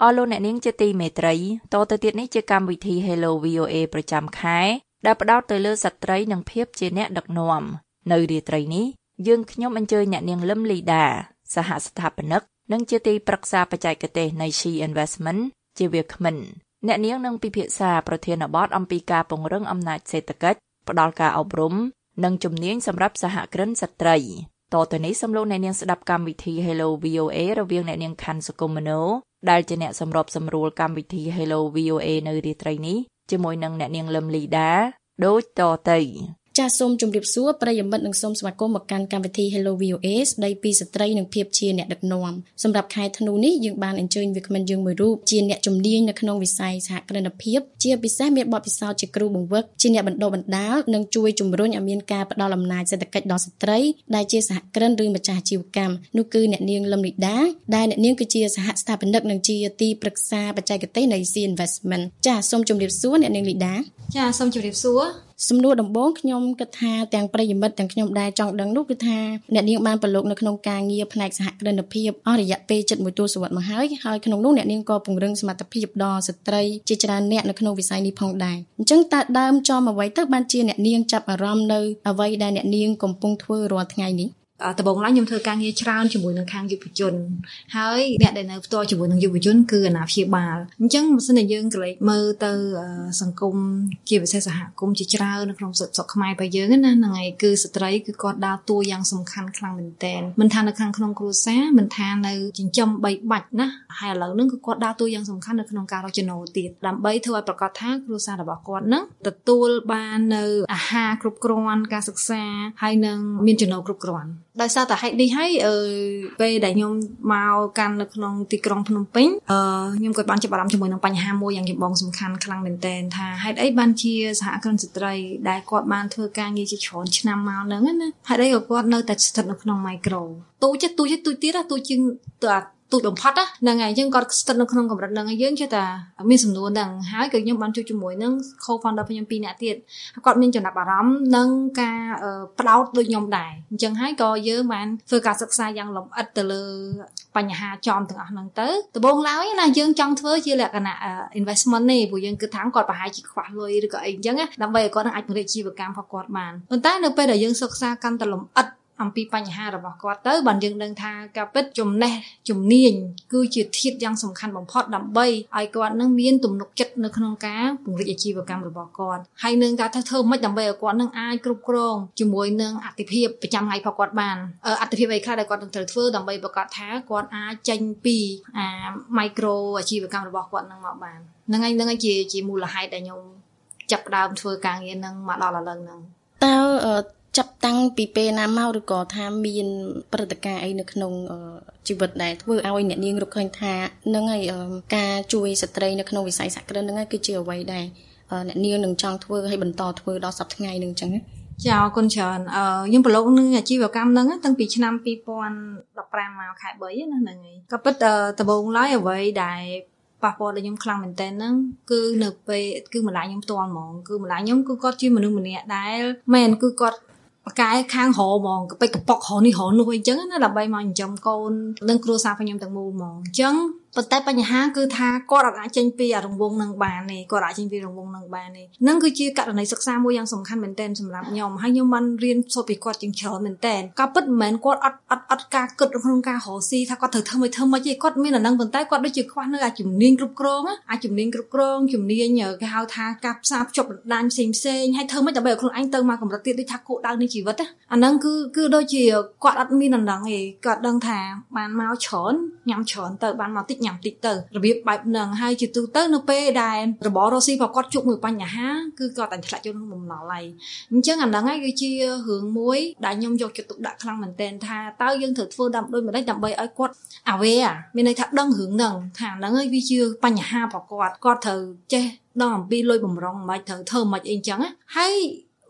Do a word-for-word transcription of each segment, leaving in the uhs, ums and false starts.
អស់លោកអ្នកនាងជាទីមេត្រីតទៅទៀតនេះជាកម្មវិធី Hello វី អូ เอ ប្រចាំខែដែលផ្ដោតទៅលើស្ត្រីនិងភាពជាអ្នកដឹកនាំនៅរាត្រីនេះយើងខ្ញុំអញ្ជើញអ្នកនាងលឹមលីដាសហស្ថាបនិកនិងជាទីប្រឹក្សាបច្ចេកទេសនៃ She Investment ជាវាគ្មិនអ្នកនាងនឹងពិភាក្សាប្រធានបទអំពីការពង្រឹងអំណាចសេដ្ឋកិច្ចផ្ដល់ការអប់រំនិងជំនាញសម្រាប់សហគ្រិនស្ត្រីតទៅនេះសូមលោកអ្នកនាងស្ដាប់កម្មវិធី Hello វី អូ เอ រវាងអ្នកនាងខាន់សុគមនោដែលជាអ្នកសម្របសម្រួលកម្មវិធី Hello វី អូ เอ នៅរាត្រីនេះជាមួយនឹងអ្នកនាងលឹមលីដាដូចតទៅចាសសូមជម្រាបសួរប្រិយមិត្តនិងសូមស្វាគមន៍មកកាន់កម្មវិធី Hello វី អូ เอ ស្ដីពីស្ត្រីនិងភាពជាអ្នកដឹកនាំសម្រាប់ខែធ្នូនេះយើងបានអញ្ជើញវាគ្មិនយើងមួយរូបជាអ្នកជំនាញនៅក្នុងវិស័យសហគ្រិនភាពជាពិសេសមានបទពិសោធន៍ជាគ្រូបង្វឹកជាអ្នកបណ្ដុះបណ្ដាលនិងជួយជំរុញឲ្យមានការផ្ដល់អំណាចសេដ្ឋកិច្ចដល់ស្ត្រីដែលជាសហគ្រិនឬម្ចាស់អាជីវកម្មនោះគឺអ្នកនាងលឹមលីដាដែលអ្នកនាងគឺជាសហស្ថាបនិកនិងជាទីប្រឹក្សាបច្ចេកទេសនៃ She Investment ចាសសូមជម្រាបសួរអ្នកនាងលីដាចាសសូមជម្រាបសួរសំណួរដំបូងខ្ញុំគិតថាទាំងប្រិយមិត្តទាំងខ្ញុំដែរចង់ដឹងនោះគឺថាអ្នកនាងបានប្រឡូកនៅក្នុងការងារផ្នែកសហគ្រិនភាពអស់រយៈពេលជិតមួយទសវត្សរ៍មកហើយហើយក្នុងនោះអ្នកនាងក៏ពង្រឹងសមត្ថភាពដល់ស្ត្រីជាច្រើនអ្នកនៅក្នុងវិស័យនេះផងដែរអញ្ចឹងតើដើមចំអ្វីទៅបានជាអ្នកនាងចាប់អារម្មណ៍នៅអ្វីដែលអ្នកនាងកំពុងធ្វើរាល់ថ្ងៃនេះដំបូងឡើងខ្ញុំធ្វើការងារច្រើនជាមួយនឹងខាងយុវជនហើយអ្នកដែលនៅផ្ទាល់ជាមួយនឹងយុវជនគឺអាណាព្យាបាលអញ្ចឹងបើសិនជាយើងក្រឡេកមើលទៅសង្គមជាពិសេសសហគមន៍ជាច្រើននៅក្នុងស្រុកខ្មែររបស់យើងណាហ្នឹងហើយគឺស្ត្រីគឺគាត់ដើរតួយ៉ាងសំខាន់ខ្លាំងមែនទែនមិនថានៅខាងក្នុងគ្រួសារមិនថានៅចិញ្ចឹមបីបាច់ណាហើយឥឡូវហ្នឹងគឺគាត់ដើរតួយ៉ាងសំខាន់នៅក្នុងការរកចំណូលទៀតដើម្បីធ្វើឲ្យប្រកាសថាគ្រួសាររបស់គាត់ហ្នឹងទទួលបាននៅអាហារគ្រប់គ្រាន់ការសិក្សាហើយនឹងមានចំណូលគ្រប់គ្រាន់ដោយសារតែហេតុនេះហើយអឺពេលដែលខ្ញុំមកកាន់នៅក្នុងទីក្រុងភ្នំពេញអឺខ្ញុំក៏បានចាប់អារម្មណ៍ជាមួយនឹងបញ្ហាមួយយ៉ាងចម្បងសំខាន់ខ្លាំងមែនទែនថាហេតុអីបានជាសហគ្រិនស្ត្រីដែលគាត់បានធ្វើការងារជាច្រើនឆ្នាំមកហ្នឹងណាហេតុអីក៏គាត់នៅតែស្ថិតនៅក្នុង micro ទូចទូចទូចទៀតទូចជាងទៅទូចបំផុតហ្នឹងហើយអញ្ចឹងគាត់ស្ថិតនៅក្នុងកម្រិតហ្នឹងហើយយើងចេះតែមានសំណួរហ្នឹងហើយក៏ខ្ញុំបានជួបជាមួយនឹង co-founder ខ្ញុំពីរនាក់ទៀតគាត់មានចំណាប់អារម្មណ៍នឹងការផ្ដោតដូចខ្ញុំដែរអញ្ចឹងហើយក៏យើងបានធ្វើការសិក្សាយ៉ាងលម្អិតទៅលើបញ្ហាចំទាំងអស់ហ្នឹងទៅដំបូងឡើយណាយើងចង់ធ្វើជាលក្ខណៈ investment ទេព្រោះយើងគិតថាគាត់ប្រហែលជាខ្វះលុយឬក៏អីអញ្ចឹងដើម្បីឲ្យគាត់នឹងអាចពង្រីកជីវកម្មរបស់គាត់បានប៉ុន្តែនៅពេលដែលយើងសិក្សាកាន់តែលម្អិតអំពីបញ្ហារបស់គាត់ទៅបានយើងដឹងថាការពិតចំណេះជំនាញគឺជាធាតុយ៉ាងសំខាន់បំផុតដើម្បីឲ្យគាត់នឹងមានទំនុកចិត្តនៅក្នុងការពង្រីកអាជីវកម្មរបស់គាត់ហើយនឹងការធ្វើម៉េចដើម្បីឲ្យគាត់នឹងអាចគ្រប់គ្រងជាមួយនឹងអតិភិបប្រចាំថ្ងៃរបស់គាត់បានអតិភិបអីខ្លះដែលគាត់នឹងត្រូវធ្វើដើម្បីប្រកាសថាគាត់អាចចេញពីអា micro អាជីវកម្មរបស់គាត់នឹងមកបានហ្នឹងហើយហ្នឹងហើយជាជាមូលហេតុដែលខ្ញុំចាប់ផ្ដើមធ្វើការងារនឹងមកដល់ឥឡូវហ្នឹងតើចាប់តាំងពីពេលណាមកឬក៏ថាមានព្រឹត្តិការណ៍អីនៅក្នុងជីវិតដែលធ្វើឲ្យអ្នកនាងរកឃើញថានឹងហើយការជួយស្ត្រីនៅក្នុងវិស័យសហគ្រិនហ្នឹងហើយគឺជាអ្វីដែលអ្នកនាងនឹងចង់ធ្វើឲ្យបន្តធ្វើដល់សប្តាហ៍ថ្ងៃហ្នឹងអញ្ចឹងចាអរគុណច្រើនអឺខ្ញុំប្រឡូកនឹងអាជីវកម្មហ្នឹងតាំងពីឆ្នាំពីរពាន់ដប់ប្រាំមកខែបីណាហ្នឹងហើយក៏ពិតដំបូងឡើយអ្វីដែលប៉ះពាល់ដល់ខ្ញុំខ្លាំងមែនតើហ្នឹងគឺនៅពេលគឺម្ដាយខ្ញុំផ្ទាល់ហ្មងគឺម្ដាយខ្ញុំគឺគាត់ជាមនុស្សម្នាក់ដែលមែនគឺគាត់បកែខាងរហ្មងកប៉ិចកប៉ុករនេះរនោះអីចឹងណាដើម្បីមកចិញ្ចឹមកូននិងគ្រួសាររបស់ខ្ញុំទាំងមូលហ្មងអញ្ចឹងប៉ុន្តែបញ្ហាគឺថាគាត់អាចចេញពីអារង្វង់នឹងបានទេគាត់អាចចេញពីរង្វង់នឹងបានទេហ្នឹងគឺជាករណីសិក្សាមួយយ៉ាងសំខាន់មែនទែនសម្រាប់ខ្ញុំហើយខ្ញុំបានរៀនសូត្រពីគាត់ជាច្រើនមែនទែនក៏ពិតមិនមែនគាត់អត់អត់អត់ការគិតក្នុងការរកស៊ីថាគាត់ត្រូវធ្វើមិនធ្វើមិនទេគាត់មានអាហ្នឹងប៉ុន្តែគាត់ដូចជាខ្វះនៅអាជំនាញគ្រប់គ្រងអាជំនាញគ្រប់គ្រងជំនាញគេហៅថាការផ្សារភ្ជាប់បណ្ដាញផ្សេងផ្សេងហើយធ្វើមិនដើម្បីឲ្យខ្លួនឯងទៅមកកម្រិតទៀតដូចថាគោលដៅនៃជីវិតអាហ្នឹងគឺគឺដូចជាគាត់អត់មានអាហ្នឹងទេគាត់ដឹងថាបានមកច្រើនញ៉ាំច្រើនទៅបានមកតិចញ៉ាំតិចទៅរបៀបបែបហ្នឹងហើយជាទូទៅនៅពេលដែលរបររស់ស៊ីរបស់គាត់ជួបមួយបញ្ហាគឺគាត់តែធ្លាក់ចូលក្នុងបំណុលហើយអញ្ចឹងអាហ្នឹងហើយគឺជារឿងមួយដែលខ្ញុំយកចិត្តទុកដាក់ខ្លាំងមែនទែនថាតើយើងត្រូវធ្វើតាមដូចម្ដេចដើម្បីឲ្យគាត់ aware មានន័យថាដឹងរឿងហ្នឹងថាហ្នឹងហើយវាជាបញ្ហារបស់គាត់គាត់ត្រូវចេះដឹងអំពីលុយបំរុងមិនត្រូវធ្វើមិនអីអញ្ចឹងហើយ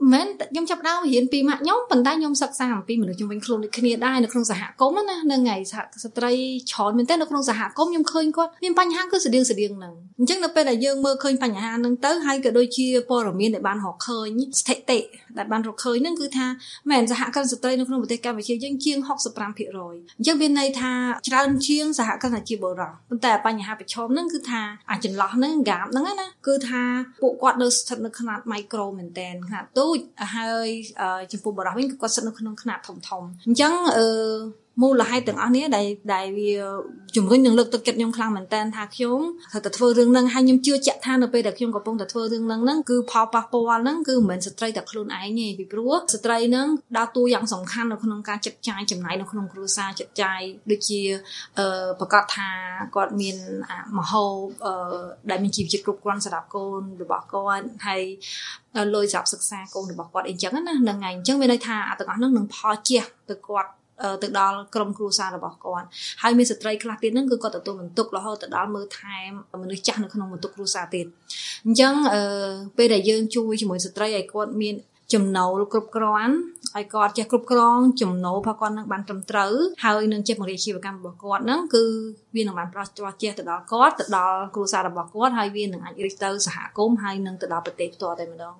មែនខ្ញុំចាប់ដើមរៀនពីម៉ាក់ខ្ញុំប៉ុន្តែខ្ញុំសិក្សាអំពីមនុស្សជំនាញខ្លួនដូចគ្នាដែរនៅក្នុងសហគមន៍ណានៅថ្ងៃសហស្ត្រីច្រើនមែនតើនៅក្នុងសហគមន៍ខ្ញុំឃើញគាត់មានបញ្ហាគឺស្តៀងស្តៀងហ្នឹងអញ្ចឹងនៅពេលដែលយើងមើលឃើញបញ្ហាហ្នឹងទៅហើយក៏ដូចជាព័ត៌មានដែលបានរកឃើញស្ថិតិដែលបានរកឃើញហ្នឹងគឺថាមែនសហគ្រិនស្ត្រីនៅក្នុងប្រទេសកម្ពុជាយើងជាង หกสิบห้าเปอร์เซ็นต์ អញ្ចឹងមានន័យថាច្រើនជាងសហគ្រិនអាជីវកម្មប៉ុន្តែបញ្ហាប្រឈមហ្នឹងគឺថាអាចន្លោះហ្នឹងហ្គាមហ្នឹងណាគឺថាពួកគាត់នៅស្ថិតនៅខ្នាត micro មែនតើខ្នាតទូចហើយចំពោះបរិបទវិញគឺគាត់ស្ថិតនៅក្នុងខ្នាតធំធំអញ្ចឹងអឺមូលហេតុទាំងអស់នេះដែលដែលវាជំរុញនឹងលើកទឹកចិត្តខ្ញុំខ្លាំងមែនតើថាខ្ញុំត្រូវតែធ្វើរឿងហ្នឹងហើយខ្ញុំជឿជាក់ថានៅពេលដែលខ្ញុំកំពុងតែធ្វើរឿងហ្នឹងហ្នឹងគឺផលប៉ះពាល់ហ្នឹងគឺមិនមែនស្ត្រីតែខ្លួនឯងទេពីព្រោះស្ត្រីហ្នឹងដើរតួយ៉ាងសំខាន់នៅក្នុងការចាត់ចាយចំណាយនៅក្នុងគ្រួសារចាត់ចាយដូចជាអឺប្រកាសថាគាត់មានមហោបអឺដែលមានជីវជាតិគ្រប់គ្រាន់សម្រាប់កូនរបស់គាត់ហើយលុយសម្រាប់សិក្សាកូនរបស់គាត់អីចឹងណាហ្នឹងហើយអញ្ចឹងមានន័យថាទាំងអស់ហ្នឹងនឹងផលជះទៅគាត់ទៅដល់ក្រុមគ្រួសាររបស់គាត់ហើយមានស្ត្រីខ្លះទៀតហ្នឹងគឺគាត់ទទួលបន្ទុករហូតទៅដល់មើលថែមនុស្សចាស់នៅក្នុងបន្ទុកគ្រួសារទៀតអញ្ចឹងអឺពេលដែលយើងជួយជាមួយស្ត្រីឲ្យគាត់មានចំណូលគ្រប់គ្រាន់ឲ្យគាត់ចេះគ្រប់គ្រងចំណូលរបស់គាត់នឹងបានត្រឹមត្រូវហើយនឹងចេះបង្រៀនអាជីវកម្មរបស់គាត់ហ្នឹងគឺវានឹងបានប្រោះច្រោះចេះទៅដល់គាត់ទៅដល់គ្រួសាររបស់គាត់ហើយវានឹងអាចរីកទៅសហគមន៍ហើយនឹងទៅដល់ប្រទេសផ្ទាល់តែម្ដង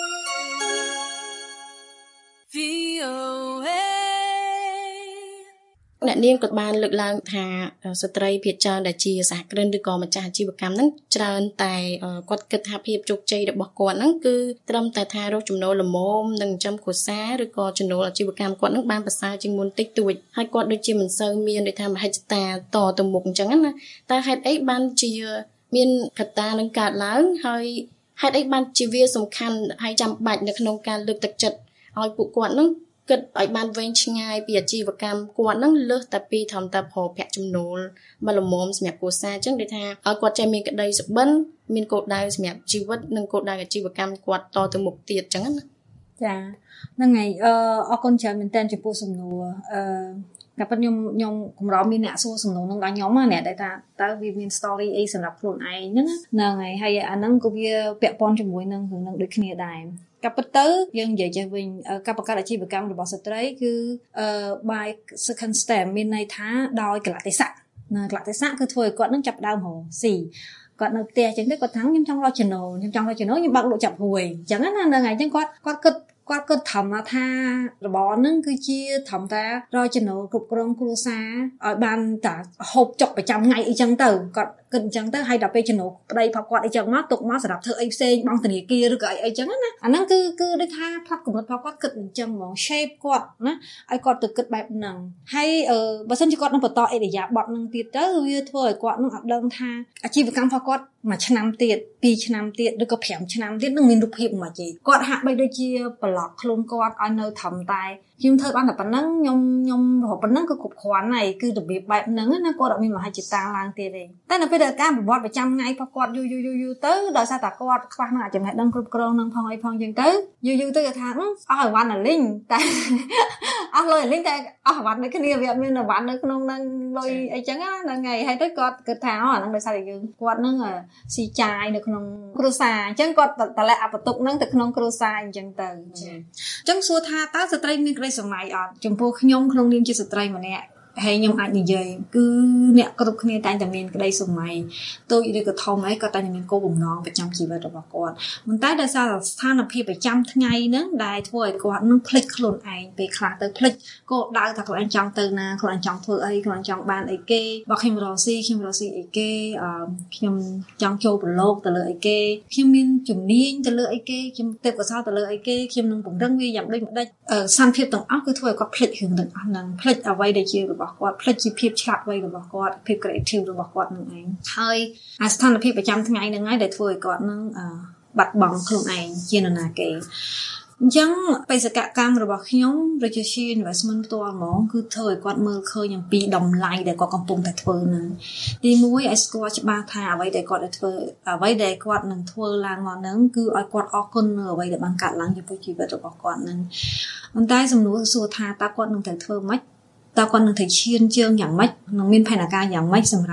អ្នកនាងក៏បានលើកឡើងថាស្ត្រីភាគច្រើនដែលជាសហគ្រិនឬក៏ម្ចាស់អាជីវកម្មហ្នឹងច្រើនតែគាត់គិតថាភាពជោគជ័យរបស់គាត់ហ្នឹងគឺត្រឹមតែថារកចំណូលល្មមនិងចិញ្ចឹមគ្រួសារឬក៏ចំណូលអាជីវកម្មគាត់ហ្នឹងបានប្រសើរជាងមុនតិចតួចហើយគាត់ដូចជាមិនសូវមានដូចថាមហិច្ឆតាតទៅមុខអញ្ចឹងណាតែហេតុអីបានជាមានកត្តានឹងកើតឡើងហើយហេតុអីបានជាវាសំខាន់ហើយចាំបាច់នៅក្នុងការលើកទឹកចិត្តឲ្យពួកគាត់ហ្នឹងគិតឲ្យបានវែងឆ្ងាយពីអាជីវកម្មគាត់ហ្នឹងលើសតែពីធម្មតាប្រភពចំណូលមកល្មមសម្រាប់គ្រួសារអញ្ចឹងដូចថាឲ្យគាត់ចេះមានក្តីសុបិនមានគោលដៅសម្រាប់ជីវិតនិងគោលដៅអាជីវកម្មគាត់តទៅមុខទៀតអញ្ចឹងណាចាហ្នឹងហើយអឺអរគុណច្រើនមែនតើចំពោះសំណួរអឺតែប៉ុតខ្ញុំខ្ញុំកម្រមានអ្នកសួរសំណួរហ្នឹងដល់ខ្ញុំណាអ្នកដែលថាតើវាមាន story អីសម្រាប់ខ្លួនឯងហ្នឹងហ្នឹងហើយហើយអាហ្នឹងក៏វាពាក់ព័ន្ធជាមួយនឹងរឿងហ្នឹងដូចគ្នាដែរកាពិតទៅយើងនិយាយចេះវិញការបង្កើតអាជីវកម្មរបស់ស្ត្រីគឺអឺ by second step មានន័យថាដោយកលៈទេសៈណាកលៈទេសៈគឺធ្វើឲ្យគាត់នឹងចាប់ដើមរកស៊ីគាត់នៅផ្ទះអញ្ចឹងទៅគាត់ថាខ្ញុំចង់រកចំណូលខ្ញុំចង់រកចំណូលខ្ញុំបើកលក់ចាប់ហួយអញ្ចឹងណាហ្នឹងហើយអញ្ចឹងគាត់គាត់គិតគាត់គិតធម្មថារបរហ្នឹងគឺជាធម្មតារកចំណូលគ្រប់គ្រងគ្រួសារឲ្យបានតាហូបចុកប្រចាំថ្ងៃអីចឹងទៅគាត់គិតអញ្ចឹងទៅហើយដល់ពេលចំណូលប្តីផាប់គាត់អីចឹងមកទុកមកសម្រាប់ធ្វើអីផ្សេងបង់ធនាគារឬក៏អីអីចឹងណាអាហ្នឹងគឺគឺដូចថាផ្លាត់កម្រិតផាប់គាត់គិតអញ្ចឹងហ្មង shape គាត់ណាឲ្យគាត់ទៅគិតបែបហ្នឹងហើយអឺបើសិនជាគាត់នឹងបន្តអិរិយាបថហ្នឹងទៀតទៅវាធ្វើឲ្យគាត់នឹងអត់ដឹងថាអាជីវកម្មរបស់គាត់មួយឆ្នាំទៀតពីរឆ្នាំទៀតឬក៏ប្រាំឆ្នាំទៀតនឹងមានរូបភាពមិនទេគាត់ហាក់បីដូចជាប្លុកខ្លួនគាត់ឲ្យនៅត្រឹមតែខ្ញុំធ្វើបានតែប៉ុណ្ណឹងខ្ញុំខ្ញុំរកប៉ុណ្ណឹងគឺគ្រប់គ្រាន់ហើយគឺរបៀបបែបហ្នឹងណាគាត់អត់មានមហិច្ឆតាឡើងទៀតទេតែនៅពេលដែលការប្រវត្តិប្រចាំថ្ងៃរបស់គាត់យូរយូរយូរទៅដោយសារតែគាត់ខ្វះនឹងអាចចំណេះដឹងគ្រប់គ្រងនឹងផងអីផងចឹងទៅយូរយូរទៅគាត់ថាអស់អីវ៉ាន់អាលីងតែអស់លុយអាលីងតែអស់អីវ៉ាន់នៅគ្នាវាអត់មានអីវ៉ាន់នៅក្នុងហ្នឹងលុយអីចឹងណាហ្នឹងហើយហើយទៅគាត់គិតថាអូអាហ្នឹងដោយសារតែយើងគាត់នឹងស៊ីចាយនៅក្នុងគ្រួសារអញ្ចឹងគាត់តម្លាក់អបតុកហ្នឹងទៅក្នុងគ្រួសារអញ្ចឹងទៅអញ្ចឹងសួរថាតើស្ត្រីមានក្តីស្រមៃអត់ចំពោះខ្ញុំក្នុងនាមជាស្ត្រីម្នាក់ហើយខ្ញុំអាចនិយាយគឺអ្នកគ្រប់គ្នាតែងតែមានក្តីស្រមៃតូចឬក៏ធំអីក៏តែងតែមានគោលបំណងប្រចាំជីវិតរបស់គាត់ប៉ុន្តែដោយសារស្ថានភាពប្រចាំថ្ងៃហ្នឹងដែលធ្វើឲ្យគាត់នឹងភ្លេចខ្លួនឯងពេលខ្លះទៅភ្លេចគោលដៅថាខ្លួនឯងចង់ទៅណាខ្លួនឯងចង់ធ្វើអីខ្លួនឯងចង់បានអីគេបើខ្ញុំរកស៊ីខ្ញុំរកស៊ីអីគេអឺខ្ញុំចង់ចូលប្រឡូកទៅលើអីគេខ្ញុំមានជំនាញទៅលើអីគេខ្ញុំទេពកោសល្យទៅលើអីគេខ្ញុំនឹងពង្រឹងវាយ៉ាងដូចម្ដេចសន្តិភាពទាំងអស់គឺធ្វើឲ្យគាត់ភ្លេចរឿងទាំងអស់ហ្នឹងភ្លេចអ្វីដែលជារបស់គាត់ភ្លេចជីវភាពឆ្លាតវៃរបស់គាត់ភាព creative របស់គាត់នឹងឯងហើយអាស្ថានភាពប្រចាំថ្ងៃហ្នឹងហើយដែលធ្វើឲ្យគាត់នឹងបាត់បង់ខ្លួនឯងជានរណាគេអញ្ចឹងបេសកកម្មរបស់ខ្ញុំដូចជា investment ផ្ទាល់ហ្មងគឺធ្វើឲ្យគាត់មើលឃើញអំពីតម្លៃដែលគាត់កំពុងតែធ្វើហ្នឹងទីមួយឲ្យស្គាល់ច្បាស់ថាអ្វីដែលគាត់ได้ធ្វើអ្វីដែលគាត់នឹងធ្វើឡើងមកហ្នឹងគឺឲ្យគាត់អរគុណនៅអ្វីដែលបានកើតឡើងចំពោះជីវិតរបស់គាត់ហ្នឹងប៉ុន្តែសំណួរសួរថាតើគាត់នឹងត្រូវធ្វើម៉េចតើគាត់នឹងត្រូវឈានជើងយ៉ាងម៉េចនឹងមានផែនការយ៉ាងម៉េចសម្រាប់ទ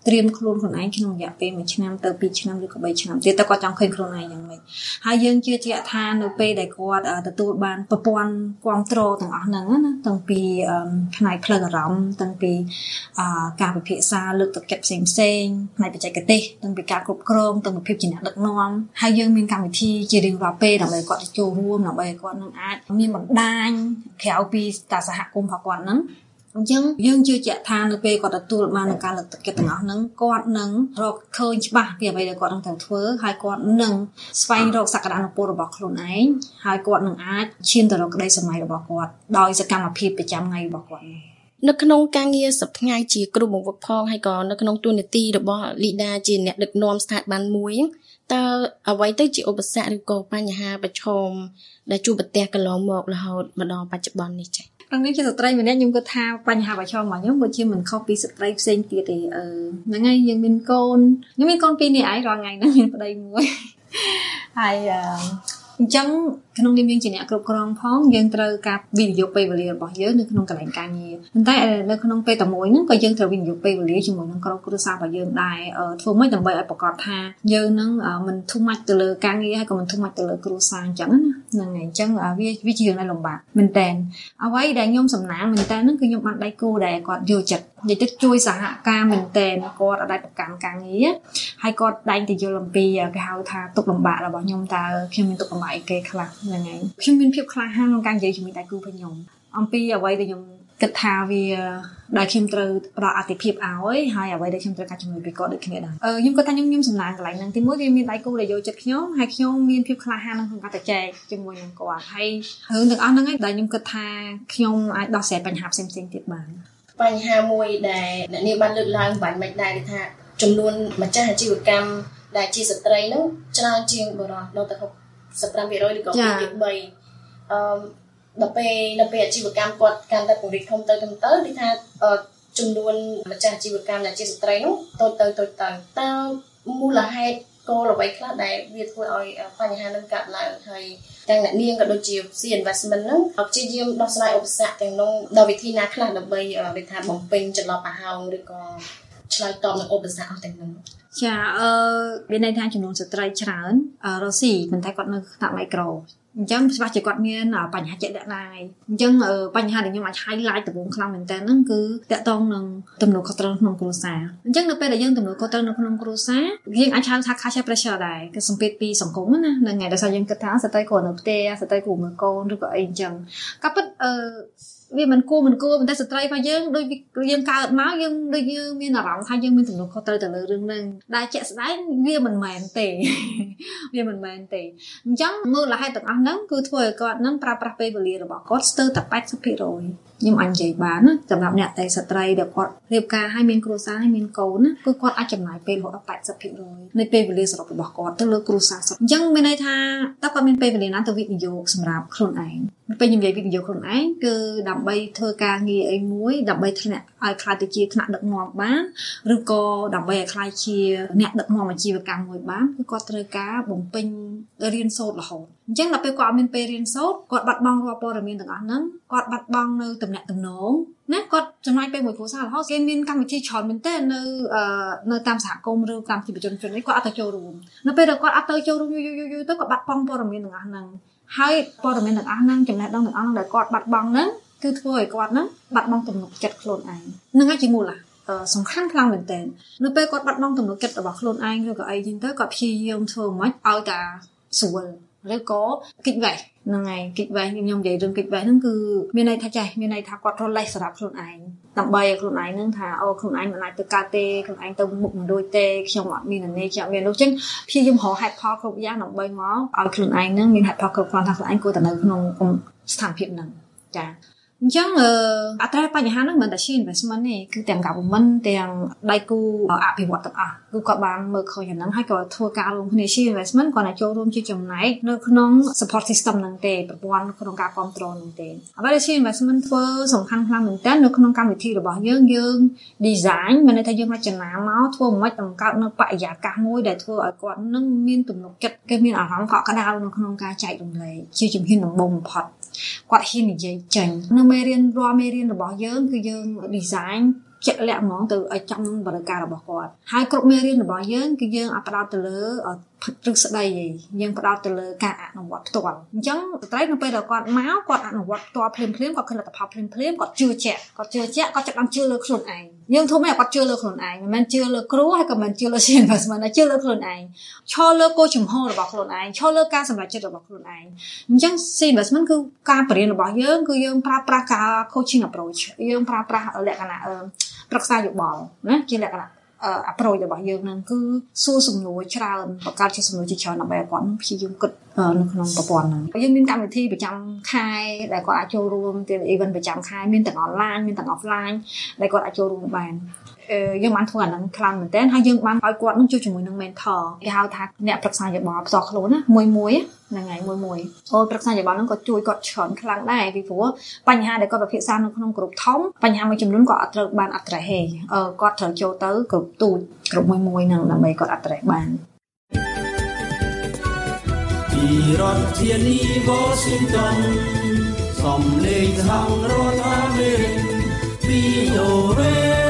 ត្រៀមខ្លួនខ្លួនឯងក្នុងរយៈពេលមួយឆ្នាំទៅពីរឆ្នាំឬក៏បីឆ្នាំទៀតតើគាត់ចង់ឃើញខ្លួនឯងយ៉ាងម៉េចហើយយើងជឿជាក់ថានៅពេលដែលគាត់ទទួលបានប្រព័ន្ធគ្រប់គ្រងទាំងអស់ហ្នឹងណាតាំងពីផ្នែកផ្លូវអារម្មណ៍តាំងពីការពិភាក្សាលើកទឹកចិត្តផ្សេងផ្សេងផ្នែកបច្ចេកទេសតាំងពីការគ្រប់គ្រងតាំងពីភាពជាអ្នកដឹកនាំហើយយើងមានកម្មវិធីជារៀងរាល់ពេលដើម្បីគាត់ចូលរួមដើម្បីឲ្យគាត់នឹងអាចមានបណ្ដាញក្រៅពីតាសហគមន៍របស់គាត់ហ្នឹងអញ្ចឹងយើងជឿជាក់ថានៅពេលគាត់ទទួលបាននឹងការលើកទឹកចិត្តទាំងអស់ហ្នឹងគាត់នឹងរកឃើញច្បាស់ពីអ្វីដែលគាត់នឹងត្រូវធ្វើហើយគាត់នឹងស្វែងរកសក្តានុពលរបស់ខ្លួនឯងហើយគាត់នឹងអាចឈានទៅរកក្តីស្រមៃរបស់គាត់ដោយសកម្មភាពប្រចាំថ្ងៃរបស់គាត់នៅក្នុងការងារសប្តាហ៍ជាគ្រូបង្វឹកផងហើយក៏នៅក្នុងតួនាទីរបស់លីដាជាអ្នកដឹកនាំស្ថាប័នមួយតើអ្វីទៅជាឧបសគ្គឬក៏បញ្ហាប្រឈមដែលជួបប្រទះកន្លងមករហូតមកដល់បច្ចុប្បន្ននេះចា៎ក្នុងនេះជាស្ត្រីម្នាក់ខ្ញុំគិតថាបញ្ហាប្រឈមរបស់ខ្ញុំវាជាមិនខុសពីស្ត្រីផ្សេងទៀតទេអឺហ្នឹងហើយយើងមានកូនខ្ញុំមានកូនពីរនាក់ឯងរាល់ថ្ងៃហ្នឹងមានប្តីមួយហើយអឺអញ្ចឹងក្នុងនាមយើងជាអ្នកគ្រប់គ្រងផងយើងត្រូវការវិនិយោគពេលវេលារបស់យើងនៅក្នុងកន្លែងការងារប៉ុន្តែនៅក្នុងពេលតែមួយហ្នឹងក៏យើងត្រូវវិនិយោគពេលវេលាជាមួយនឹងក្រុមគ្រួសាររបស់យើងដែរធ្វើម៉េចដើម្បីឲ្យប្រកាសថាយើងនឹងមិនធុញទៅលើការងារហើយក៏មិនធុញទៅលើគ្រួសារអញ្ចឹងណាហ្នឹងហើយអញ្ចឹងវាវាជារឿងដែលលំបាកមែនតើអ្វីដែលខ្ញុំសំណាងមែនតើហ្នឹងគឺខ្ញុំបានដៃគូដែលគាត់យល់ចិត្តនិយាយទៅជួយសហការមែនតើគាត់អត់ដែលប្រកាន់ការងារហើយគាត់ដែងទៅយល់អំពីគេហៅថាទុកលំបាករបស់ខ្ញុំតើខ្ញុំមានទុកលំបាកអីគេខ្លះហ្នឹងហើយខ្ញុំមានភាពក្លាហានក្នុងការនិយាយជាមួយដៃគូរបស់ខ្ញុំអំពីអ្វីដែលខ្ញុំគិតថាវាដែលខ្ញុំត្រូវផ្ដល់អាទិភាពឲ្យហើយអ្វីដែលខ្ញុំត្រូវការជំនួយពីគាត់ដូចគ្នាដែរអឺខ្ញុំគិតថាខ្ញុំខ្ញុំសំណាងកន្លែងហ្នឹងទីមួយវាមានដៃគូដែលយល់ចិត្តខ្ញុំហើយខ្ញុំមានភាពក្លាហានក្នុងការទៅចែកជាមួយនឹងគាត់ហើយរឿងទាំងអស់ហ្នឹងឯងដែលខ្ញុំគិតថាខ្ញុំអាចដោះស្រាយបញ្ហាផ្សេងៗទៀតបានបញ្ហាមួយដែលអ្នកនាងបានលើកឡើងបាញ់មិនដែរគឺថាចំនួនម្ចាស់អាជីវកម្មដែលជាស្ត្រីហ្នឹងច្រើនជាងបុរសដល់ទៅសិបប្រាំភាគរយ ឬក៏ពីរភាគបីអឺដល់ពេលដល់ពេលអាជីវកម្មគាត់កាន់តែពង្រីកធំទៅធំទៅគឺថាចំនួនម្ចាស់អាជីវកម្មដែលជាស្ត្រីនោះតូចទៅតូចទៅតើមូលហេតុគោលអ្វីខ្លះដែលវាធ្វើឲ្យបញ្ហានឹងកើតឡើងហើយទាំងអ្នកនាងក៏ដូចជា C Investment ហ្នឹងព្យាយាមដោះស្រាយឧបសគ្គទាំងនោះដោយវិធីណាខ្លះដើម្បីវិធីបំពេញចន្លោះប្រហោងឬក៏ឆ្លើយតបនឹងឧបសគ្គអស់ទាំងនោះចាអឺមានន័យថាចំនួនស្ត្រីច្រើនរស់ស៊ីប៉ុន្តែគាត់នៅថ្នាក់មីក្រូអញ្ចឹងច្បាស់ជាគាត់មានបញ្ហាជាក់លាក់ដែរអញ្ចឹងបញ្ហាដែលខ្ញុំអាច highlight ដំបូងខ្លាំងមែនតើហ្នឹងគឺតាក់ទងនឹងទំនួលខុសត្រូវក្នុងគ្រួសារអញ្ចឹងនៅពេលដែលយើងទំនួលខុសត្រូវនៅក្នុងគ្រួសារយើងអាចហៅថា cash pressure ដែរគឺសម្ពាធពីសង្គមណាហ្នឹងហើយដោយសារយើងគិតថាស្ត្រីគ្រាន់នៅផ្ទះស្ត្រីគ្រូមើលកូនឬក៏អីអញ្ចឹងក៏ពិតអឺវាមិនគួរមិនគួរប៉ុន្តែស្ត្រីរបស់យើងដូចយើងកើតមកយើងដូចយើងមានអារម្មណ៍ថាយើងមានទំនួលខុសត្រូវទៅលើរឿងហ្នឹងដែលជាក់ស្ដែងវាមិនមែនទេវាមិនមែនទេអញ្ចឹងមូលហេតុទាំងអស់ហ្នឹងគឺធ្វើឲ្យគាត់ហ្នឹងប្រើប្រាស់ពេលវេលារបស់គាត់ស្ទើរតែ แปดสิบភាគរយ ខ្ញុំអាចនិយាយបានណាសម្រាប់អ្នកតែស្ត្រីដែលគាត់រៀបការឲ្យមានគ្រួសារហើយមានកូនណាគឺគាត់អាចចំណាយពេលរហូតដល់ แปดสิบភាគរយ នៃពេលវេលាសរុបរបស់គាត់ទៅលើគ្រួសារអញ្ចឹងមានន័យថាតើគាត់មានពេលវេលាណាទៅវិនិយោគសម្រាប់ខ្លួនឯងពេលខ្ញុំនិយាយវិនិយោគខ្លួនឯងគឺដើម្បីធ្វើការងារអីមួយដើម្បីថ្នាក់ឲ្យខ្លាយទៅជាថ្នាក់ដឹកនាំបានឬក៏ដើម្បីឲ្យខ្លាយជាអ្នកដឹកនាំអាជីវកម្មមួយបានគឺគាត់ត្រូវការបំពេញរៀនសូត្ររហូតអញ្ចឹងដល់ពេលគាត់អត់មានពេលរៀនសូត្រគាត់បាត់បង់រាល់ព័ត៌មានទាំងអស់ហ្នឹងគាត់បាត់បង់នៅទំនាក់ទំនងណាគាត់ចំណាយពេលមួយគ្រួសាររហូតគេមានកម្មវិធីច្រើនមែនតើនៅនៅតាមសហគមន៍ឬតាមប្រជាជនជននេះគាត់អត់ទៅចូលរួមនៅពេលដែលគាត់អត់ទៅចូលរួមយូរយូរយូរទៅគាត់បាត់បង់ព័ត៌មានទាំងអស់ហ្នឹងហើយព័ត៌មានទាំងអស់ហ្នឹងចំណេះដឹងទាំងអស់ហ្នឹងដែលគាត់បាត់បង់ហ្នឹងគឺធ្វើឲ្យគាត់ហ្នឹងបាត់បង់ទំនុកចិត្តខ្លួនឯងហ្នឹងហើយជាមូលហេតុសំខាន់ខ្លាំងមែនតើនៅពេលគាត់បាត់បង់ទំនុកចិត្តរបស់ខ្លួនឯងឬក៏អីចឹងទៅគាត់ព្យាយាមធ្វើមិនឲ្យតាស្រួលឬក៏គិតវេះហ្នឹងហើយគិតវេះខ្ញុំនិយាយរឿងគិតវេះហ្នឹងគឺមានន័យថាចេះមានន័យថាគាត់រលេះសម្រាប់ខ្លួនឯងដើម្បីឲ្យខ្លួនឯងហ្នឹងថាអូខ្លួនឯងមិនអាចទៅកើតទេខ្លួនឯងទៅមុខមិនរួចទេខ្ញុំអត់មានន័យខ្ញុំមាននោះចឹងព្យាយាមរកហេតុផលគ្រប់យ៉ាងដើម្បីមកឲ្យខ្លួនឯងហ្នឹងមានហេតុផលគ្រប់គ្រាន់ថាខ្លួនឯងគួរតែនៅក្នុងស្ថានភាពហ្នឹងចាអញ្ចឹងអត្រាបញ្ហាហ្នឹងមិនតែជា investment ទេគឺទាំង government ទាំងដៃគូអភិវឌ្ឍទាំងអស់គឺគាត់បានមើលឃើញអាហ្នឹងហើយក៏ធ្វើការរួមគ្នាជា investment គាត់តែចូលរួមជាចំណែកនៅក្នុង support system ហ្នឹងទេប្រព័ន្ធក្នុងការគ្រប់គ្រងហ្នឹងទេអ្វីដែលជា investment ធ្វើសំខាន់ខ្លាំងមែនតើនៅក្នុងកម្មវិធីរបស់យើងយើង design មានន័យថាយើងរចនាមកធ្វើមិនបង្កើតនៅបរិយាកាសមួយដែលធ្វើឲ្យគាត់នឹងមានទំនុកចិត្តគេមានអារម្មណ៍កក់ក្ដៅនៅក្នុងការចែករំលែកជាជំហានដំបូងបំផុតគាត់ហ៊ាននិយាយចេញនៅមេរៀនរាល់មេរៀនរបស់យើងគឺយើង design ជាក់លាក់ហ្មងទៅឲ្យចំនឹងបរិការរបស់គាត់ហើយគ្រប់មេរៀនរបស់យើងគឺយើងអាចផ្ដោតទៅលើទ្រឹស្ដីឯងយើងផ្ដោតទៅលើការអនុវត្តផ្ទាល់អញ្ចឹងស្ត្រីនៅពេលដែលគាត់មកគាត់អនុវត្តផ្ទាល់ភ្លាមៗគាត់ឃើញលទ្ធផលភ្លាមៗគាត់ជឿជាក់គាត់ជឿជាក់គាត់ចាប់បានជឿលើខ្លួនឯងយើងធំឯងគាត់ជឿលើខ្លួនឯងមិនមែនជឿលើគ្រូហើយក៏មិនជឿលើ investment តែជឿលើខ្លួនឯងឈរលើគោលចំហរបស់ខ្លួនឯងឈរលើការសម្រេចចិត្តរបស់ខ្លួនឯងអញ្ចឹង investment គឺការបរិញ្ញាបត្ររបស់យើងគឺយើងប្រើប្រាស់ការ coaching approach យើងប្រើប្រាស់លក្ខណៈប្រឹក្សាយោបល់ណាជាលក្ខណៈapproach របស់យើងហ្នឹងគឺសួរសំណួរច្រើនបង្កើតជាសំណួរជាច្រើនដើម្បីឲ្យគាត់ព្យាយាមគិតនៅក្នុងប្រព័ន្ធហ្នឹងយើងមានកម្មវិធីប្រចាំខែដែលគាត់អាចចូលរួមទៅ event ប្រចាំខែមានទាំង online មានទាំង offline ដែលគាត់អាចចូលរួមបានយើងបានធ្វើអាហ្នឹងខ្លាំងមែនទែនហើយយើងបានឲ្យគាត់នឹងជួយជាមួយនឹង mentor គេហៅថាអ្នកប្រឹក្សាយោបល់ផ្ទាល់ខ្លួនណាមួយមួយហ្នឹងហើយមួយមួយអូប្រឹក្សាយោបល់ហ្នឹងក៏ជួយគាត់ច្រើនខ្លាំងដែរពីព្រោះបញ្ហាដែលគាត់ពិភាក្សានៅក្នុងក្រុមធំបញ្ហាមួយចំនួនគាត់អត់ត្រូវបាន address ទេគាត់ត្រូវចូលទៅក្រុមទូចក្រុមមួយមួយហ្នឹងដើម្បីគាត់ address បានពីរដ្ឋធានី Washington សំឡេងសហរដ្ឋអាមេរិក វី អូ เอ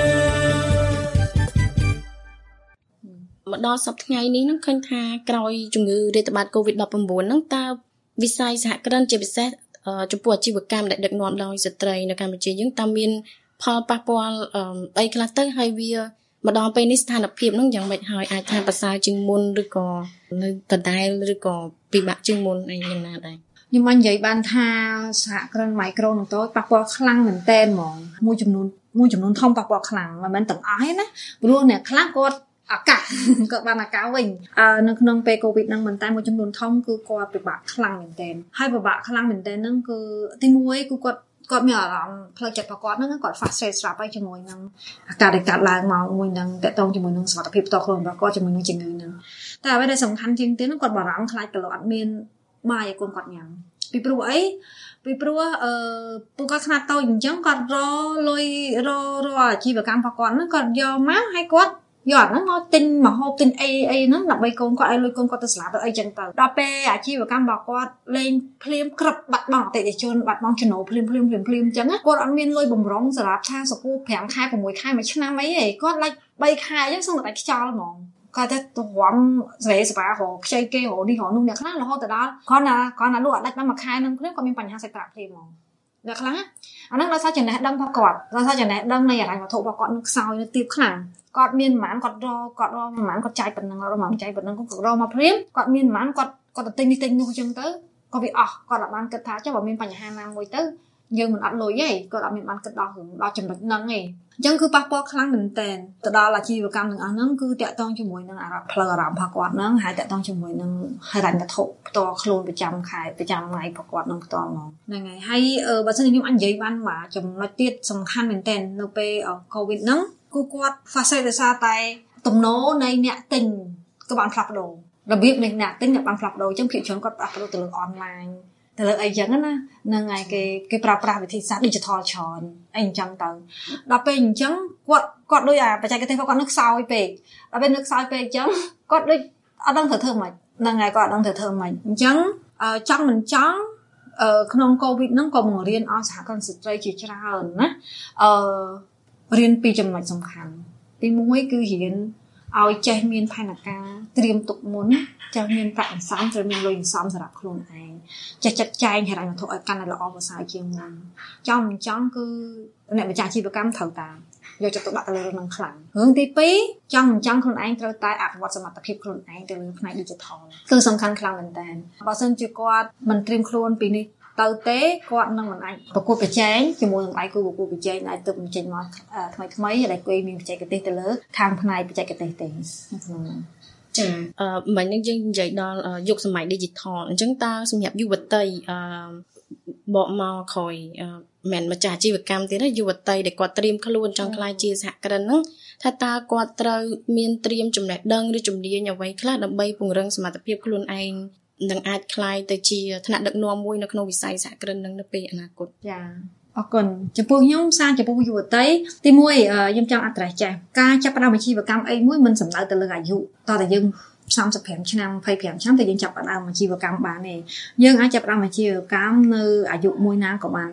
មកដល់សប្តាហ៍ថ្ងៃនេះនឹងឃើញថាក្រោយជំងឺរាតត្បាត កូវីដ ដប់ប្រាំបួន ហ្នឹងតើវិស័យសហគ្រិនជាពិសេសចំពោះអាជីវកម្មដែលដឹកនាំដោយស្ត្រីនៅកម្ពុជាយើងតើមានផលប៉ះពាល់អីខ្លះទៅហើយវាមកដល់ពេលនេះស្ថានភាពហ្នឹងយ៉ាងម៉េចហើយអាចថាប្រសើរជាងមុនឬក៏នៅដដែលឬក៏ពិបាកជាងមុនអីយ៉ាងណាដែរខ្ញុំមិននិយាយបានថាសហគ្រិនមីក្រូនឹងតូចប៉ះពាល់ខ្លាំងមែនតើហ្មងមួយចំនួនមួយចំនួនធំប៉ះពាល់ខ្លាំងមិនមែនទាំងអស់ទេណាព្រោះអ្នកខ្លះគាត់អាកាសក៏បានអាកាសវិញអឺនៅក្នុងពេលកូវីដហ្នឹងមិនតែមួយចំនួនធំគឺគាត់ពិបាកខ្លាំងមែនទែនហើយពិបាកខ្លាំងមែនទែនហ្នឹងគឺទីមួយគឺគាត់គាត់មានអារម្មណ៍ផ្លូវចិត្តរបស់គាត់ហ្នឹងគាត់ frustrate ស្រាប់ហើយជាមួយនឹងអាការដែលកាត់ឡើងមកមួយនឹងតកតងជាមួយនឹងសុខភាពផ្ទាល់ខ្លួនរបស់គាត់ជាមួយនឹងជំងឺហ្នឹងតែអ្វីដែលសំខាន់ជាងទៀតហ្នឹងគាត់បារម្ភខ្លាចទៅអត់មានបាយឲ្យកូនគាត់ញ៉ាំពីព្រោះអីពីព្រោះអឺពួកគាត់ខ្នាតតូចអញ្ចឹងគាត់រលុយររអាជីវកម្មរបស់គាត់ហ្នឹងគាត់យកមកហើយគាត់យកហ្នឹងមកទិញម្ហូបទិញអីអីហ្នឹងដើម្បីកូនគាត់ឲ្យលុយកូនគាត់ទៅសាលាទៅអីចឹងទៅដល់ពេលអាជីវកម្មរបស់គាត់លេងភ្លាមក្រឹបបាត់បង់អតិថិជនបាត់បង់ចំណូលភ្លាមភ្លាមភ្លាមភ្លាមចឹងគាត់អត់មានលុយបំរុងសម្រាប់ថាសកូប្រាំខែប្រាំមួយខែមួយឆ្នាំអីទេគាត់ឡាច់បីខែចឹងសឹងតែខ្យល់ហ្មងគាត់ទៅទ្រាំស្រែសបារហោខ្ចីគេហោនេះហោនោះអ្នកខ្លះរហូតទៅដល់គាត់ណាគាត់ណាលក់អត់ដាច់បានមួយខែនឹងភ្លាមគាត់មានបញ្ហាសាច់ប្រាក់ភ្លាមហ្មងអ្នកខ្លះអាហ្នឹងដោយសារចំណេះដឹងរបស់គាត់ដោយសារចំណេះដឹងនៃអរិយវត្ថុរបស់គាត់នឹងខ្សោយនៅទាបខ្លាំងគាត់មានប្រហែលគាត់រគាត់រប្រហែលគាត់ចាយប៉ុណ្ណឹងរប្រហែលចាយប៉ុណ្ណឹងគាត់រមកព្រាមគាត់មានប្រហែលគាត់គាត់ទៅទិញនេះទិញនោះអញ្ចឹងទៅក៏វាអស់គាត់អត់បានគិតថាចុះបើមានបញ្ហាណាមួយទៅយើងមិនអត់លុយទេគាត់អត់មានបានគិតដល់រឿងដល់ចំណុចហ្នឹងទេអញ្ចឹងគឺប៉ះពាល់ខ្លាំងមែនតើទៅដល់អាជីវកម្មទាំងអស់ហ្នឹងគឺតាក់ទងជាមួយនឹងអារម្មណ៍ផ្លូវអារម្មណ៍របស់គាត់ហ្នឹងហើយតាក់ទងជាមួយនឹងហិរញ្ញវត្ថុផ្ទាល់ខ្លួនប្រចាំខែប្រចាំថ្ងៃរបស់គាត់នឹងផ្ទាល់ហ្មងហ្នឹងហើយហើយបើសិនជាខ្ញុំអាចនិយាយបានមកចំណុចទៀតសំខាន់មែនតើនៅពេលកូវីដហ្នឹងគឺគាត់ facilitate ដោយសារតែទំនោរនៃអ្នកទិញក៏បានផ្លាស់ប្ដូររបៀបនៃអ្នកទិញក៏បានផ្លាស់ប្ដូរអញ្ចឹងភាគច្រើនគាត់ផ្លាស់ប្ដូរទៅលើ online ទៅលើអីចឹងណាហ្នឹងហើយគេគេប្រើប្រាស់វិធីសាស្ត្រ digital ច្រើនអីអញ្ចឹងទៅដល់ពេលអញ្ចឹងគាត់គាត់ដូចអាបច្ចេកទេសគាត់នឹកខ្សោយពេកដល់ពេលនឹកខ្សោយពេកអញ្ចឹងគាត់ដូចអត់ដឹងត្រូវធ្វើម៉េចហ្នឹងហើយគាត់អត់ដឹងត្រូវធ្វើម៉េចអញ្ចឹងចង់មិនចង់ក្នុងកូវីដហ្នឹងក៏បង្រៀនឲ្យសហគ្រិនស្ត្រីជាច្រើនណាអឺរៀនពីចំណុចសំខាន់ទីមួយគឺរៀនឲ្យចេះមានផែនការត្រៀមទុកមុនចេះមានប្រាក់អន្សំត្រូវមានលុយអន្សំសម្រាប់ខ្លួនឯងចេះចាត់ចែងហិរញ្ញវត្ថុឲ្យកាន់តែល្អប្រសើរជាងមុនចង់មិនចង់គឺអ្នកម្ចាស់អាជីវកម្មត្រូវតាមយកចិត្តទុកដាក់ទៅលើរឿងហ្នឹងខ្លាំងរឿងទីពីរចង់មិនចង់ខ្លួនឯងត្រូវតែអភិវឌ្ឍសមត្ថភាពខ្លួនឯងទៅលើផ្នែក digital គឺសំខាន់ខ្លាំងមែនតើបើសិនជាគាត់មិនត្រៀមខ្លួនពីនេះទៅទេគាត់នឹងមិនអាចប្រកួតប្រជែងជាមួយនឹងដៃគូប្រកួតប្រជែងដែលទើបបញ្ចេញមកថ្មីថ្មីដែលគេមានបច្ចេកទេសទៅលើខាងផ្នែកបច្ចេកទេសទេនៅក្នុងចាអឺមិញនេះយើងនិយាយដល់យុគសម័យ digital អញ្ចឹងតើសម្រាប់យុវតីអឺបកមកក្រោយមិនម្ចាស់អាជីវកម្មទៀតណាយុវតីដែលគាត់ត្រៀមខ្លួនចង់ក្លាយជាសហគ្រិនហ្នឹងថាតើគាត់ត្រូវមានត្រៀមចំណេះដឹងឬជំនាញអ្វីខ្លះដើម្បីពង្រឹងសមត្ថភាពខ្លួនឯងនឹងអាចក្លាយទៅជាថ្នាក់ដឹកនាំមួយនៅក្នុងវិស័យសហគ្រិននឹងនៅពេលអនាគតចាអរគុណចំពោះខ្ញុំសារចំពោះយុវតីទីមួយខ្ញុំចង់អត្រាស់ចាស់ការចាប់ផ្ដើមអាជីវកម្មអីមួយមិនសំដៅទៅលើអាយុតោះតែយើងសាមសិបប្រាំឆ្នាំยี่สิบห้าឆ្នាំតែយើងចាប់ផ្ដើមអាជីវកម្មបានទេយើងអាចចាប់ផ្ដើមអាជីវកម្មនៅអាយុមួយណាក៏បានដែរ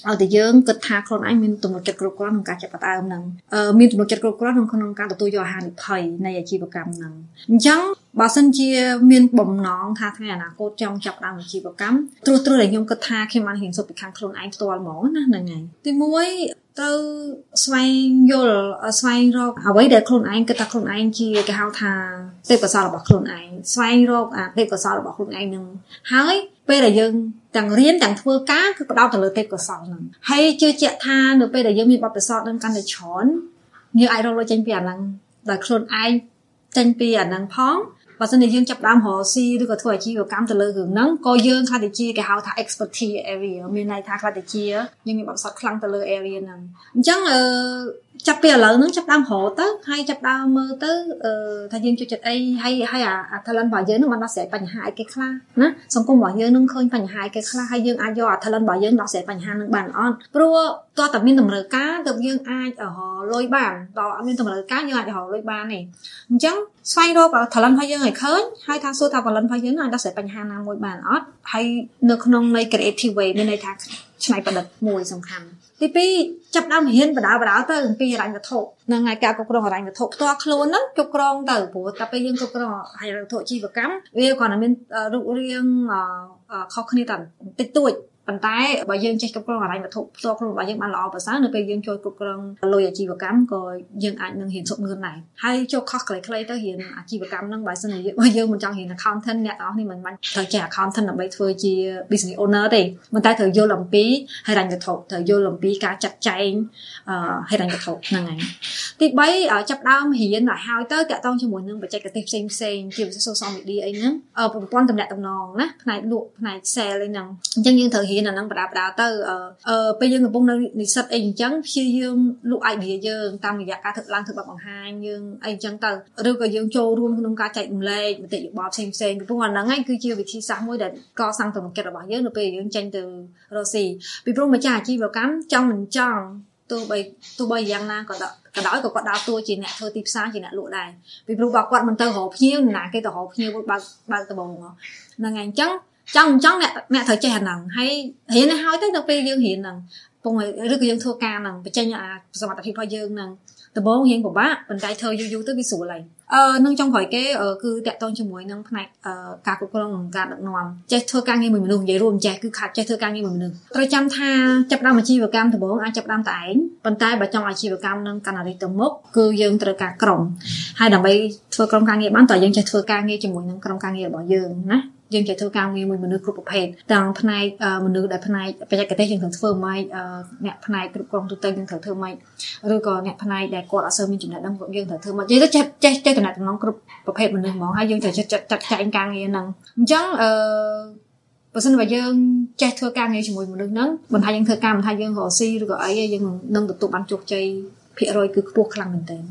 ឲ្យតែយើងគិតថាខ្លួនឯងមានទំនុកចិត្តគ្រប់គ្រាន់ក្នុងការចាប់ផ្ដើមហ្នឹងអឺមានទំនុកចិត្តគ្រប់គ្រាន់ក្នុងការទទួលយកអាហារនិភ័យនៃអាជីវកម្មហ្នឹងអញ្ចឹងបើសិនជាមានបំណងថាថ្ងៃអនាគតចង់ចាប់ផ្ដើមអាជីវកម្មត្រួសត្រាសដែលខ្ញុំគិតថាខ្ញុំបានរៀនសូត្រពីខាងខ្លួនឯងផ្ទាល់ហ្មងណាហ្នឹងហើយទីមួយទៅស្វែងយល់ស្វែងរកអ្វីដែលខ្លួនឯងគិតថាខ្លួនឯងជាគេហៅថាទេពកោសល្យរបស់ខ្លួនឯងស្វែងរកអាទេពកោសល្យរបស់ខ្លួនឯងនឹងហើយពេលដែលយើងទាំងរៀនទាំងធ្វើការគឺផ្ដោតទៅលើទេពកោសល្យហ្នឹងហើយជឿជាក់ថានៅពេលដែលយើងមានបទពិសោធន៍នឹងកាន់តែច្រើនយើងអាចរកលុយចេញពីអាហ្នឹងដោយខ្លួនឯងចេញពីអាហ្នឹងផងបើសិនជាយើងចាប់ដើមរកស៊ីឬក៏ធ្វើអាជីវកម្មទៅលើរឿងហ្នឹងក៏យើងខ្លះទៅជាគេហៅថា expertise area មានន័យថាខ្លះទៅជាយើងមានបទពិសោធន៍ខ្លាំងទៅលើ area ហ្នឹងអញ្ចឹងអឺចាប់ពីឥឡូវហ្នឹងចាប់ដើមរកទៅហើយចាប់ដើមមើលទៅអឺថាយើងជួយចិត្តអីហើយហើយអា talent របស់យើងហ្នឹងបានដោះស្រាយបញ្ហាអីគេខ្លះណាសង្គមរបស់យើងនឹងឃើញបញ្ហាអីគេខ្លះហើយយើងអាចយកអា talent របស់យើងដោះស្រាយបញ្ហាហ្នឹងបានអត់ព្រោះតើតើមានតម្រូវការទើបយើងអាចរកលុយបានតើអត់មានតម្រូវការយើងអាចរកលុយបានទេអញ្ចឹងស្វែងរក talent របស់យើងឲ្យឃើញហើយថាសួរថា talent របស់យើងអាចដោះស្រាយបញ្ហាណាមួយបានអត់ហើយនៅក្នុងនៃ creative way មានន័យថាច្នៃប្រឌិតមួយសំខាន់ទីពីរចាប់ដើមរៀនបដាបដាទៅអំពីហិរញ្ញវត្ថុនឹងឯការគ្រប់គ្រងហិរញ្ញវត្ថុផ្ទាល់ខ្លួនហ្នឹងគ្រប់គ្រងទៅព្រោះតែពេលយើងគ្រប់គ្រងហិរញ្ញវត្ថុជីវកម្មវាគ្រាន់តែមានរូបរាងខុសគ្នាតែបន្តិចតួចប៉ុន្តែបើយើងចេះគ្រប់គ្រងហិរញ្ញវត្ថុផ្ទាល់ខ្លួនរបស់យើងបានល្អប្រសើរនៅពេលយើងចូលគ្រប់គ្រងលុយអាជីវកម្មក៏យើងអាចនឹងរៀនសូត្រលឿនដែរហើយចូលខុសខ្លីៗទៅរៀនអាជីវកម្មហ្នឹងបើសិនជាយើងមិនចង់រៀន accountant អ្នកទាំងអស់នេះមិនបាច់ត្រូវចេះ accountant ដើម្បីធ្វើជា business owner ទេប៉ុន្តែត្រូវយល់អំពីហិរញ្ញវត្ថុត្រូវយល់អំពីការចាត់ចែងហិរញ្ញវត្ថុហ្នឹងហើយទីបីចាប់ដើមរៀនឲ្យហើយទៅតាក់ទងជាមួយនឹងបច្ចេកទេសផ្សេងផ្សេងជាពិសេស social media អីហ្នឹងប្រព័ន្ធទំនាក់ទំនងណាផ្នែកលក់ផ្នែក sale អីហ្នឹងអញ្ចឹងយើងត្រូវរៀនអាហ្នឹងបដាបដាទៅអឺពេលយើងកំពុងនៅនិស្សិតអីអញ្ចឹងព្យាយាមលក់ idea យើងតាមរយៈការធ្វើឡើងធ្វើបែបបង្ហាញយើងអីអញ្ចឹងទៅឬក៏យើងចូលរួមក្នុងការចែករំលែកមតិយោបល់ផ្សេងផ្សេងពីព្រោះអាហ្នឹងឯងគឺជាវិធីសាស្ត្រមួយដែលកសាងទំនុកចិត្តរបស់យើងនៅពេលយើងចេញទៅរកស៊ីពីព្រោះម្ចាស់អាជីវកម្មចង់មិនចង់ទោះបីទោះបីយ៉ាងណាក៏ក៏ដោយក៏គាត់ដើរតួជាអ្នកធ្វើទីផ្សារជាអ្នកលក់ដែរពីព្រោះបើគាត់មិនទៅរកភ្ញៀវណាគេទៅរកភ្ញៀវបើបើដំបងហ្នឹងហើយអញ្ចឹងចង់ចង់អ្នកអ្នកត្រូវចេះអាហ្នឹងហើយរៀនឲ្យហើយទៅដល់ពេលយើងរៀនហ្នឹងពងឬក៏យើងធ្វើការហ្នឹងបញ្ចេញអាសមត្ថភាពរបស់យើងហ្នឹងដំបូងរៀងពិបាកប៉ុន្តែធ្វើយូរយូរទៅវាស្រួលហើយអឺនឹងចុងក្រោយគេគឺតាក់ទងជាមួយនឹងផ្នែកការគ្រប់គ្រងនិងការដឹកនាំចេះធ្វើការងារមួយមនុស្សនិយាយរួមចេះគឺខាត់ចេះធ្វើការងារមួយមនុស្សត្រូវចាំថាចាប់ផ្ដើមអាជីវកម្មដំបូងអាចចាប់ផ្ដើមតែឯងប៉ុន្តែបើចង់អាជីវកម្មនឹងកាន់តែរីកទៅមុខគឺយើងត្រូវការក្រុមហើយដើម្បីធ្វើក្រុមការងារបានតើយើងចេះធ្វើការងារជាមួយនឹងក្រុមការងាររបស់យើងណាយើងចេះធ្វើការងារមួយមនុស្សគ្រប់ប្រភេទទាំងផ្នែកមនុស្សដែលផ្នែកបច្ចេកទេសយើងត្រូវធ្វើម៉េចអ្នកផ្នែកគ្រប់គ្រងទូទៅយើងត្រូវធ្វើម៉េចឬក៏អ្នកផ្នែកដែលគាត់អត់សូវមានចំណេះដឹងយើងត្រូវធ្វើម៉េចនិយាយទៅចេះចេះចេះតំណែងក្នុងគ្រប់ប្រភេទមនុស្សហ្មងហើយយើងត្រូវចេះចាត់ចែងការងារហ្នឹងអញ្ចឹងអឺបើសិនបើយើងចេះធ្វើការងារជាមួយមនុស្សហ្នឹងមិនថាយើងធ្វើការមិនថាយើងរកស៊ីឬក៏អីយើងនឹងទទួលបានជោគជ័យភាគរយគឺខ្ពស់ខ្លាំងមែនទែន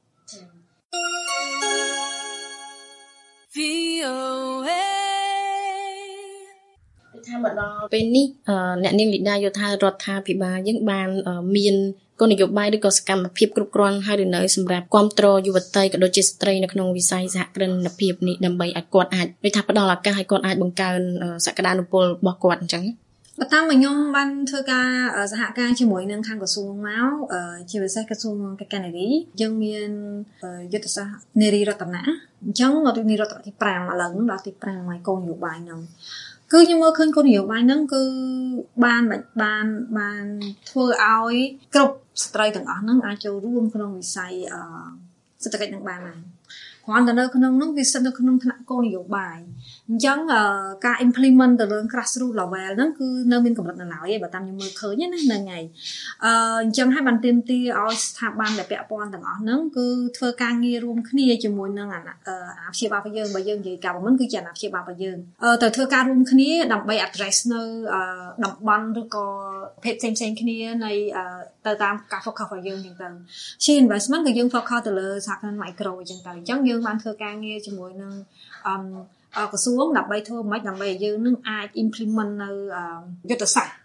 ថាមកដល់ពេលនេះអ្នកនាងលីដាយល់ថារដ្ឋាភិបាលយើងបានមានគោលនយោបាយឬក៏សកម្មភាពគ្រប់គ្រាន់ហើយឬនៅសម្រាប់គ្រប់គ្រងយុវតីក៏ដូចជាស្ត្រីនៅក្នុងវិស័យសហគ្រិនភាពនេះដើម្បីឲ្យគាត់អាចដូចថាផ្ដល់ឱកាសឲ្យគាត់អាចបង្កើនសក្តានុពលរបស់គាត់អញ្ចឹងបើតាមខ្ញុំបានធ្វើការសហការជាមួយនឹងខាងក្រសួងមកជាពិសេសក្រសួងកិច្ចការនារីយើងមានយុទ្ធសាស្ត្រនារីរតនៈអញ្ចឹងនារីរតនៈទីប្រាំឥឡូវហ្នឹងដល់ទីប្រាំហើយកោននយោបាយហ្នឹងគឺខ្ញុំមើលឃើញគោលនយោបាយហ្នឹងគឺបានបានបានធ្វើឲ្យគ្រប់ស្ត្រីទាំងអស់ហ្នឹងអាចចូលរួមក្នុងវិស័យសេដ្ឋកិច្ចនឹងបានហើយគ្រាន់តែនៅក្នុងនោះវាស្ថិតនៅក្នុងថ្នាក់គោលនយោបាយអញ្ចឹងការ implement ទៅលើ grassroots level ហ្នឹងគឺនៅមានកម្រិតនៅឡើយឯងបើតាមខ្ញុំមើលឃើញណាហ្នឹងហើយអឺអញ្ចឹងហើយបានទាមទារឲ្យស្ថាប័នដែលពាក់ព័ន្ធទាំងអស់ហ្នឹងគឺធ្វើការងាររួមគ្នាជាមួយនឹងអាអាព្យាបាលរបស់យើងបើយើងនិយាយ government គឺជាអាព្យាបាលរបស់យើងអឺទៅធ្វើការរួមគ្នាដើម្បី address នៅតំបន់ឬក៏ភេទផ្សេងផ្សេងគ្នានៃទៅតាមការ focus របស់យើងអញ្ចឹងទៅជា investment គឺយើង focus ទៅលើសហគ្រិន micro អញ្ចឹងទៅអញ្ចឹងយើងបានធ្វើការងារជាមួយនឹងអឺក្រសួងដើម្បីធ្វើម៉េចដើម្បីឲ្យយើងនឹងអាច implement នៅយុទ្ធសាស្ត្រ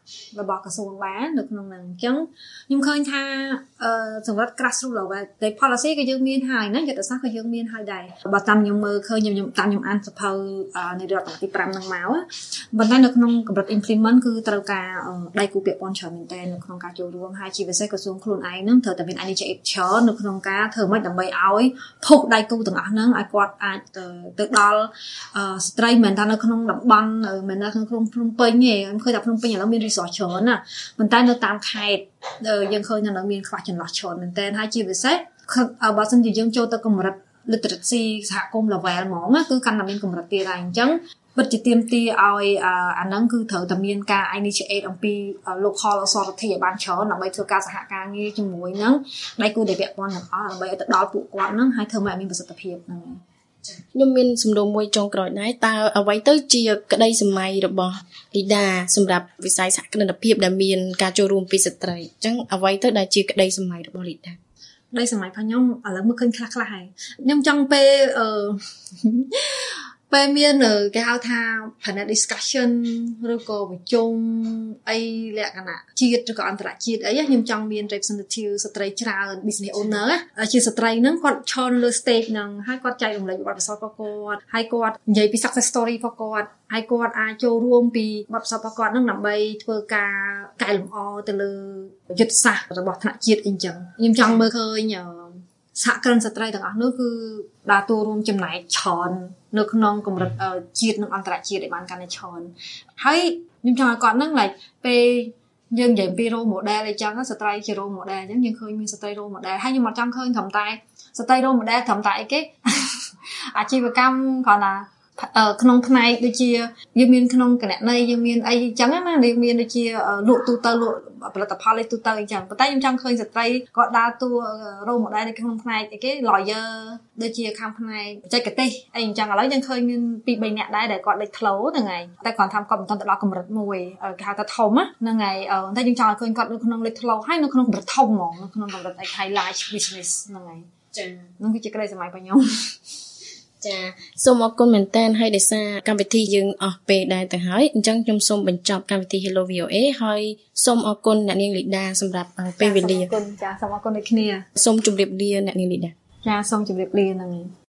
របស់ក្រសួងបាននៅក្នុងហ្នឹងអញ្ចឹងខ្ញុំឃើញថាអឺសម្រាប់ grassroots level តែ policy ក៏យើងមានហើយណាយុទ្ធសាស្ត្រក៏យើងមានហើយដែរបើតាមខ្ញុំមើលឃើញខ្ញុំតាមខ្ញុំអានសភៅនៃរដ្ឋាភិបាលទី5ហ្នឹងមកប៉ុន្តែនៅក្នុងកម្រិត implement គឺត្រូវការដៃគូពាក់ព័ន្ធច្រើនមែនទែននៅក្នុងការចូលរួមហើយជាពិសេសក្រសួងខ្លួនឯងហ្នឹងត្រូវតែមាន initiative ច្រើននៅក្នុងការធ្វើម៉េចដើម្បីឲ្យភុកដៃគូទាំងអស់ហ្នឹងឲ្យគាត់អាចទៅដល់ស្ត្រីមិនថានៅក្នុងតំបន់មិនថានៅក្នុងភ្នំពេញទេខ្ញុំឃើញថាភ្នំពេញឥឡូវមាន resource ច្រើនណាប៉ុន្តែនៅតាមខេត្តយើងឃើញថានៅមានខ្វះចន្លោះច្រើនមែនទែនហើយជាពិសេសបើសិនជាយើងចូលទៅកម្រិត literacy សហគមន៍ level ហ្មងគឺកាន់តែមានកម្រិតទៀតហើយអញ្ចឹងពិតជាទាមទារឲ្យអាហ្នឹងគឺត្រូវតែមានការ initiate អំពី local authority ឲ្យបានច្រើនដើម្បីធ្វើការសហការងារជាមួយនឹងដៃគូដែលពាក់ព័ន្ធទាំងអស់ដើម្បីឲ្យទៅដល់ពួកគាត់ហ្នឹងហើយធ្វើឲ្យមានប្រសិទ្ធភាពហ្នឹងខ្ញុំមានសំណួរមួយចុងក្រោយដែរតើអ្វីទៅជាក្តីសម័យរបស់លីដាសម្រាប់វិស័យសហគ្រិនភាពដែលមានការចូលរួមពីស្ត្រីអញ្ចឹងអ្វីទៅដែលជាក្តីសម័យរបស់លីដាក្តីសម័យរបស់ខ្ញុំឥឡូវមើលឃើញខ្លះខ្លះហើយខ្ញុំចង់ពេលអឺពេលមានគេហៅថា panel discussion ឬក៏ប្រជុំអីលក្ខណៈជាតិឬក៏អន្តរជាតិអីខ្ញុំចង់មាន representative ស្ត្រីច្រើន business owner ជាស្ត្រីហ្នឹងគាត់ឈរលើ stage ហ្នឹងហើយគាត់ចែករំលែកបទពិសោធន៍របស់គាត់ហើយគាត់និយាយពី success story របស់គាត់ហើយគាត់អាចចូលរួមពីបទពិសោធន៍របស់គាត់ហ្នឹងដើម្បីធ្វើការកែលម្អទៅលើយុទ្ធសាស្ត្ររបស់ថ្នាក់ជាតិអីចឹងខ្ញុំចង់មើលឃើញសហគ្រិនស្ត្រីទាំងអស់នោះគឺដើរតួរួមចំណែកច្រើននៅក្នុងកម្រិតជាតិនិងអន្តរជាតិឲ្យបានកាន់តែច្រើនហើយខ្ញុំចង់ឲ្យគាត់ហ្នឹង like ពេលយើងនិយាយពី role model អីចឹងស្ត្រីជា role model អញ្ចឹងយើងឃើញមានស្ត្រី role model ហើយខ្ញុំអត់ចង់ឃើញត្រឹមតែស្ត្រី role model ត្រឹមតែអីគេអាជីវកម្មគ្រាន់តែក្នុងផ្នែកដូចជាយើងមានក្នុងគណនេយ្យយើងមានអីចឹងណាយើងមានដូចជាលក់ទូទៅលក់ផលិតផលអីទូទៅអីចឹងប៉ុន្តែខ្ញុំចង់ឃើញស្ត្រីគាត់ដើរតួ role model នៅក្នុងផ្នែកអីគេ lawyer ដូចជាខាងផ្នែកបច្ចេកទេសអីចឹងឥឡូវយើងឃើញមានពីរបីនាក់ដែរដែលគាត់លេចធ្លោហ្នឹងហើយតែគាត់ថាគាត់មិនទាន់ទៅដល់កម្រិតមួយគេហៅថាធំហ្នឹងហើយតែខ្ញុំចង់ឲ្យឃើញគាត់នៅក្នុងលេចធ្លោហើយនៅក្នុងកម្រិតធំហ្មងនៅក្នុងកម្រិត high large business ហ្នឹងហើយចាហ្នឹងគឺជាក្តីសម័យរបស់ខ្ញុំចាសូមអរគុណមែនតើហើយដោយសារកម្មវិធីយើងអស់ពេលដែរទៅហើយអញ្ចឹងខ្ញុំសូមបញ្ចប់កម្មវិធី Hello វី អូ เอ ហើយសូមអរគុណអ្នកនាងលីដាសម្រាប់ពេលវេលាអរគុណចាសូមអរគុណដូចគ្នាសូមជម្រាបលាអ្នកនាងលីដាចាសូមជម្រាបលានឹង